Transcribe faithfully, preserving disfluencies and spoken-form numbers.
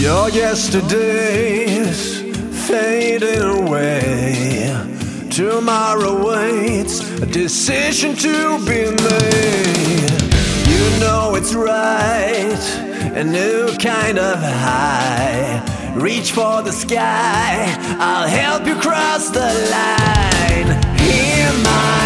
Your yesterdays fading away. Tomorrow waits a decision to be made. You know it's right, a new kind of high. Reach for the sky, I'll help you cross the line. Hear my